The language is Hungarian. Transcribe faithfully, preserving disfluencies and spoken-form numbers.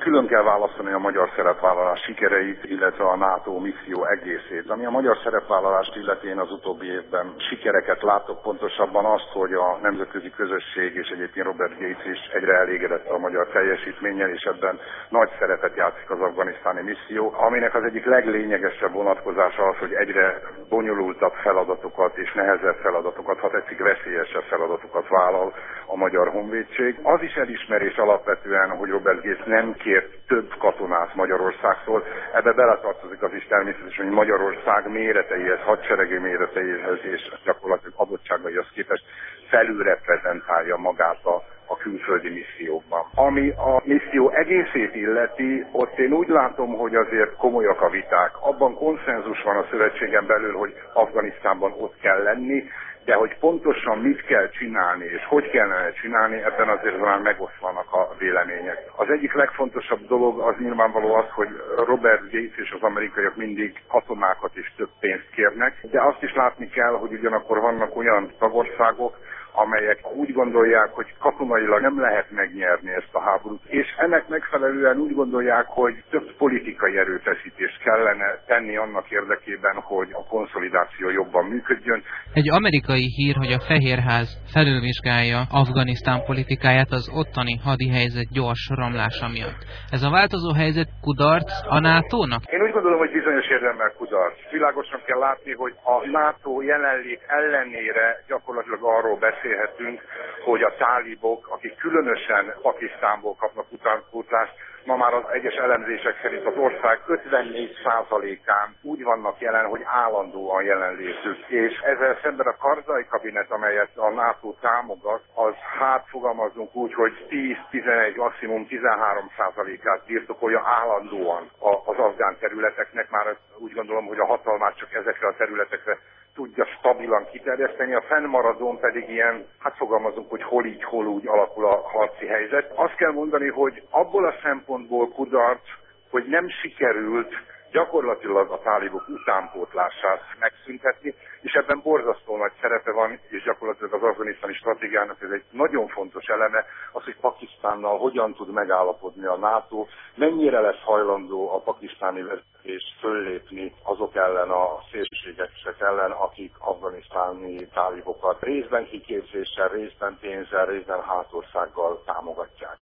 külön kell választani a magyar szerepvállalás sikereit, illetve a NATO misszió egészét. Ami a magyar szerepvállalást illeti, én az utóbbi évben sikereket látok, pontosabban azt, hogy a nemzetközi közösség és egyébként Robert Gates is egyre elégedett a magyar teljesítménnyel, és ebben nagy szerepet játszik az afganisztáni misszió, aminek az egyik leglényegesebb vonatkozása az, hogy egyre bonyolultabb feladatokat és nehezebb feladatokat, ha tetszik veszélyesebb feladatokat vállal a magyar honvédség. Az is elismerés alapvetően, hogy Robert Gates nem kért több katonát Magyarországtól. Ebbe beletartozik az is természetesen, hogy Magyarország méreteihez, hadseregi méreteihez és gyakorlatilag adottságaihoz képest felülreprezentálja magát a, a külföldi missziókban. Ami a misszió egészét illeti, ott én úgy látom, hogy azért komolyak a viták. Abban konszenzus van a szövetségen belül, hogy Afganisztánban ott kell lenni, de hogy pontosan mit kell csinálni, és hogy kellene csinálni, ebben azért már megoszlanak a vélemények. Az egyik legfontosabb dolog az nyilvánvaló az, hogy Robert Gates és az amerikaiak mindig katonákat és több pénzt kérnek, de azt is látni kell, hogy ugyanakkor vannak olyan tagországok, amelyek úgy gondolják, hogy katonailag nem lehet megnyerni ezt a háborút, és ennek megfelelően úgy gondolják, hogy több politikai erőfeszítést kellene tenni annak érdekében, hogy a konszolidáció jobban működjön. Egy amerikai hír, hogy a Fehérház felülvizsgálja Afganisztán politikáját az ottani hadihelyzet gyors romlása miatt. Ez a változó helyzet kudarc a nátónak? Én úgy gondolom, hogy bizonyos érzelemmel kudarc. Világosan kell látni, hogy a NATO jelenlét ellenére gyakorlatilag arról beszélhetünk, hogy a tálibok, akik különösen Pakisztánból kapnak utánpótlást, ma már az egyes elemzések szerint az ország ötvennégy százalékán úgy vannak jelen, hogy állandóan jelenlétük. És ezzel szemben a Karzai kabinet, amelyet a NATO támogat, az hát fogalmazunk úgy, hogy tíz-tizenegy, maximum tizenhárom százalékát birtokolja állandóan az afgán területeknek. Már úgy gondolom, hogy a hatalmát csak ezekre a területekre tudja stabilan kiterjeszteni, a fennmaradón pedig ilyen, hát fogalmazunk, hogy hol így, hol úgy alakul a harci helyzet. Azt kell mondani, hogy abból a szempontból kudarc, hogy nem sikerült gyakorlatilag a tálibok utánpótlását megszüntetni, és ebben borzasztó nagy szerepe van, és gyakorlatilag az afganisztáni stratégiának ez egy nagyon fontos eleme, az, hogy Pakisztánnal hogyan tud megállapodni a NATO, mennyire lesz hajlandó a pakisztáni vezetés föllépni azok ellen a szélsőségesek ellen, akik afganisztáni tálibokat részben kiképzéssel, részben pénzzel, részben hátországgal támogatják.